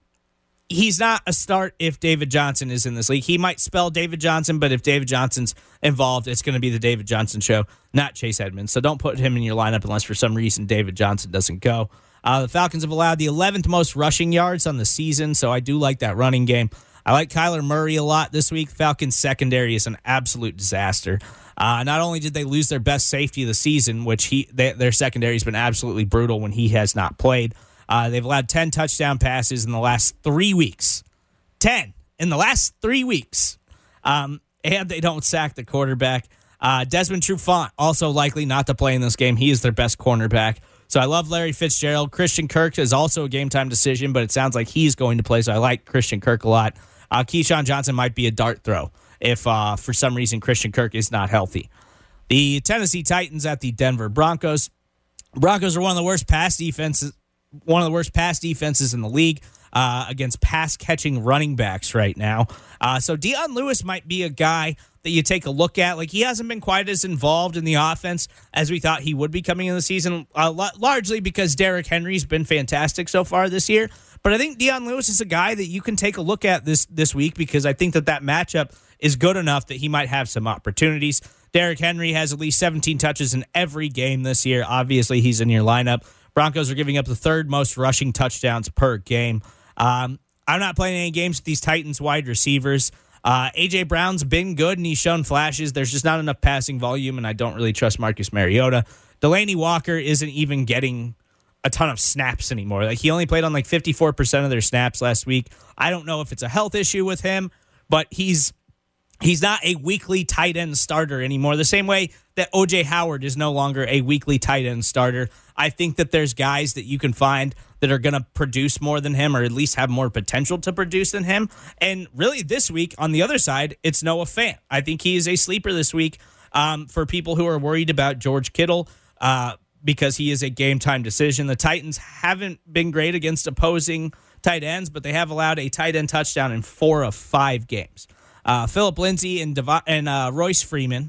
he's not a start if David Johnson is in this league. He might spell David Johnson, but if David Johnson's involved, it's going to be the David Johnson show, not Chase Edmonds. So don't put him in your lineup unless for some reason David Johnson doesn't go. Uh, the Falcons have allowed the eleventh most rushing yards on the season, so I do like that running game. I like Kyler Murray a lot this week. Falcons secondary is an absolute disaster. Uh, not only did they lose their best safety of the season, which he they, their secondary has been absolutely brutal when he has not played. Uh, they've allowed ten touchdown passes in the last three weeks. ten in the last three weeks. Um, and they don't sack the quarterback. Uh, Desmond Trufant, also likely not to play in this game. He is their best cornerback. So I love Larry Fitzgerald. Christian Kirk is also a game-time decision, but it sounds like he's going to play, so I like Christian Kirk a lot. Uh, Keyshawn Johnson might be a dart throw if, uh, for some reason, Christian Kirk is not healthy. The Tennessee Titans at the Denver Broncos. Broncos are one of the worst pass defenses one of the worst pass defenses in the league uh, against pass-catching running backs right now. Uh, so Dion Lewis might be a guy that you take a look at. Like, he hasn't been quite as involved in the offense as we thought he would be coming in the season, uh, largely because Derrick Henry's been fantastic so far this year. But I think Dion Lewis is a guy that you can take a look at this, this week because I think that that matchup is good enough that he might have some opportunities. Derrick Henry has at least seventeen touches in every game this year. Obviously, he's in your lineup. Broncos are giving up the third most rushing touchdowns per game. Um, I'm not playing any games with these Titans wide receivers. Uh, A J. Brown's been good, and he's shown flashes. There's just not enough passing volume, and I don't really trust Marcus Mariota. Delaney Walker isn't even getting a ton of snaps anymore. Like, he only played on like fifty-four percent of their snaps last week. I don't know if it's a health issue with him, but he's he's not a weekly tight end starter anymore. The same way that O J. Howard is no longer a weekly tight end starter. I think that there's guys that you can find that are going to produce more than him or at least have more potential to produce than him. And really this week, on the other side, it's Noah Fant. I think he is a sleeper this week um, for people who are worried about George Kittle uh, because he is a game-time decision. The Titans haven't been great against opposing tight ends, but they have allowed a tight end touchdown in four of five games. Uh, Phillip Lindsay and, Dev- and uh, Royce Freeman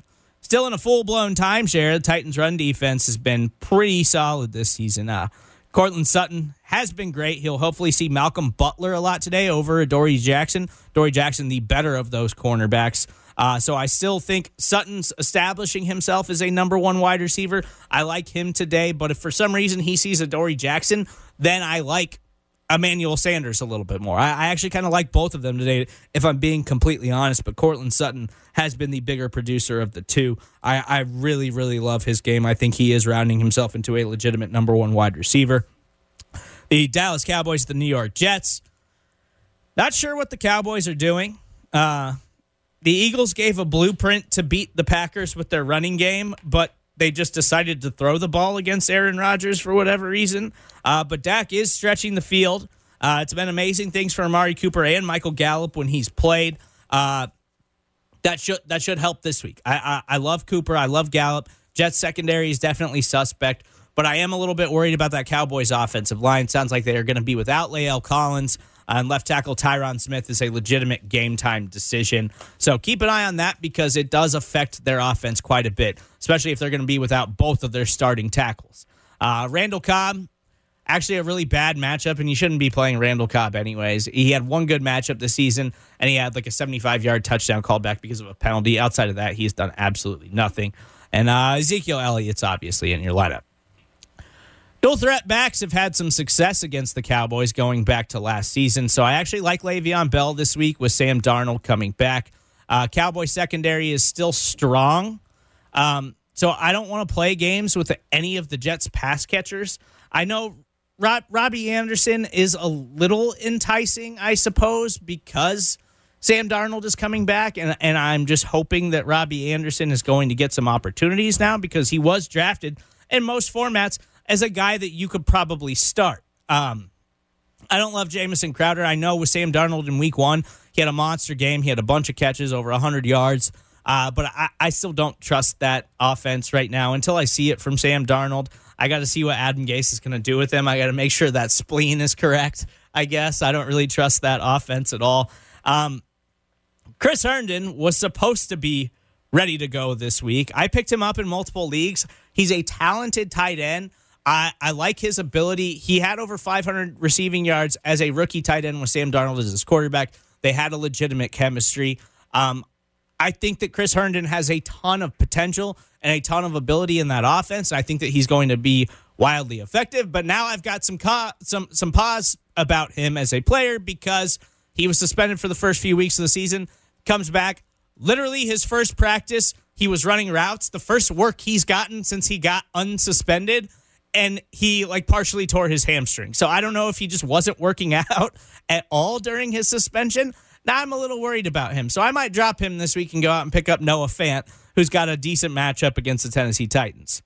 still in a full-blown timeshare. The Titans' run defense has been pretty solid this season. Uh, Cortland Sutton has been great. He'll hopefully see Malcolm Butler a lot today over Adoree Jackson. Adoree Jackson, the better of those cornerbacks. Uh, so I still think Sutton's establishing himself as a number one wide receiver. I like him today, but if for some reason he sees Adoree Jackson, then I like Emmanuel Sanders a little bit more. I, I actually kind of like both of them today, if I'm being completely honest, but Cortland Sutton has been the bigger producer of the two. I, I really, really love his game. I think he is rounding himself into a legitimate number one wide receiver. The Dallas Cowboys, the New York Jets. Not sure what the Cowboys are doing. Uh, the Eagles gave a blueprint to beat the Packers with their running game, but they just decided to throw the ball against Aaron Rodgers for whatever reason. Uh, but Dak is stretching the field. Uh, it's been amazing things for Amari Cooper and Michael Gallup when he's played. Uh, that should that should help this week. I, I I love Cooper. I love Gallup. Jets secondary is definitely suspect, but I am a little bit worried about that Cowboys offensive line. Sounds like they are going to be without Lael Collins. Uh, and left tackle Tyron Smith is a legitimate game-time decision. So keep an eye on that because it does affect their offense quite a bit, especially if they're going to be without both of their starting tackles. Uh, Randall Cobb, actually a really bad matchup, and you shouldn't be playing Randall Cobb anyways. He had one good matchup this season, and he had like a seventy-five-yard touchdown callback because of a penalty. Outside of that, he's done absolutely nothing. And uh, Ezekiel Elliott's obviously in your lineup. Dual threat backs have had some success against the Cowboys going back to last season, so I actually like Le'Veon Bell this week with Sam Darnold coming back. Uh, Cowboy secondary is still strong, um, so I don't want to play games with any of the Jets' pass catchers. I know Rob, Robbie Anderson is a little enticing, I suppose, because Sam Darnold is coming back, and, and I'm just hoping that Robbie Anderson is going to get some opportunities now because he was drafted in most formats as a guy that you could probably start. Um, I don't love Jamison Crowder. I know with Sam Darnold in week one, he had a monster game. He had a bunch of catches, over one hundred yards. Uh, but I, I still don't trust that offense right now until I see it from Sam Darnold. I got to see what Adam Gase is going to do with him. I got to make sure that spleen is correct, I guess. I don't really trust that offense at all. Um, Chris Herndon was supposed to be ready to go this week. I picked him up in multiple leagues. He's a talented tight end. I, I like his ability. He had over five hundred receiving yards as a rookie tight end with Sam Darnold as his quarterback. They had a legitimate chemistry. Um, I think that Chris Herndon has a ton of potential and a ton of ability in that offense. I think that he's going to be wildly effective. But now I've got some co- some some pause about him as a player because he was suspended for the first few weeks of the season. Comes back, literally his first practice, he was running routes. The first work he's gotten since he got unsuspended. And he like partially tore his hamstring. So I don't know if he just wasn't working out at all during his suspension. Now I'm a little worried about him. So I might drop him this week and go out and pick up Noah Fant, who's got a decent matchup against the Tennessee Titans.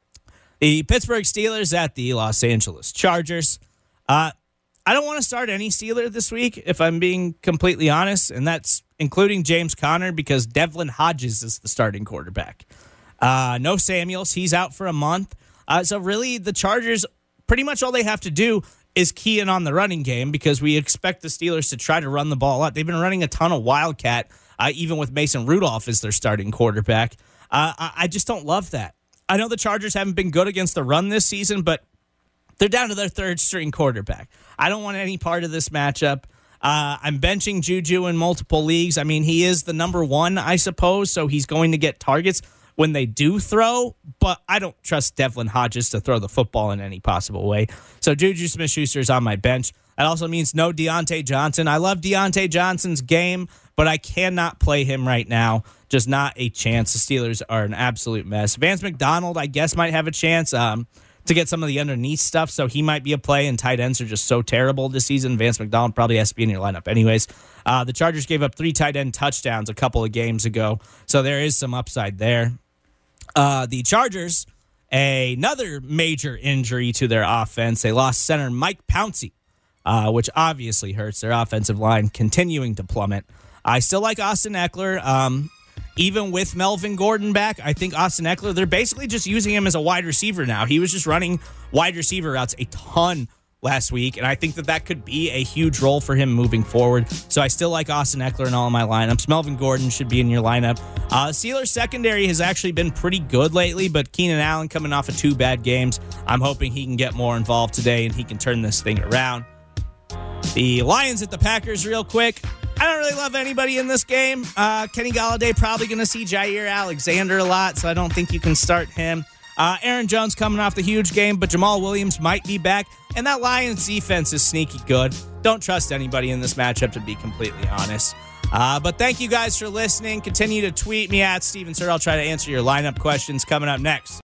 The Pittsburgh Steelers at the Los Angeles Chargers. Uh, I don't want to start any Steeler this week, if I'm being completely honest, and that's including James Conner because Devlin Hodges is the starting quarterback. Uh, no Samuels. He's out for a month. Uh, so really, the Chargers, pretty much all they have to do is key in on the running game because we expect the Steelers to try to run the ball out. They've been running a ton of Wildcat, uh, even with Mason Rudolph as their starting quarterback. Uh, I, I just don't love that. I know the Chargers haven't been good against the run this season, but they're down to their third-string quarterback. I don't want any part of this matchup. Uh, I'm benching Juju in multiple leagues. I mean, he is the number one, I suppose, so he's going to get targets when they do throw, but I don't trust Devlin Hodges to throw the football in any possible way. So Juju Smith-Schuster is on my bench. That also means no Deontay Johnson. I love Deontay Johnson's game, but I cannot play him right now. Just not a chance. The Steelers are an absolute mess. Vance McDonald, I guess, might have a chance um, to get some of the underneath stuff, so he might be a play, and tight ends are just so terrible this season. Vance McDonald probably has to be in your lineup anyways. Uh, the Chargers gave up three tight end touchdowns a couple of games ago, so there is some upside there. Uh, the Chargers, another major injury to their offense. They lost center Mike Pouncey, uh, which obviously hurts their offensive line, continuing to plummet. I still like Austin Eckler. Um, even with Melvin Gordon back, I think Austin Eckler, they're basically just using him as a wide receiver now. He was just running wide receiver routes a ton last week, and I think that that could be a huge role for him moving forward. So I still like Austin Eckler in all of my lineups. Melvin Gordon should be in your lineup. Uh, Steelers secondary has actually been pretty good lately, but Keenan Allen coming off of two bad games. I'm hoping he can get more involved today and he can turn this thing around. The Lions at the Packers real quick. I don't really love anybody in this game. Uh, Kenny Golladay probably going to see Jair Alexander a lot, so I don't think you can start him. Uh, Aaron Jones coming off the huge game, but Jamal Williams might be back. And that Lions defense is sneaky good. Don't trust anybody in this matchup, to be completely honest. Uh, but thank you guys for listening. Continue to tweet me at Steven Sir. I'll try to answer your lineup questions coming up next.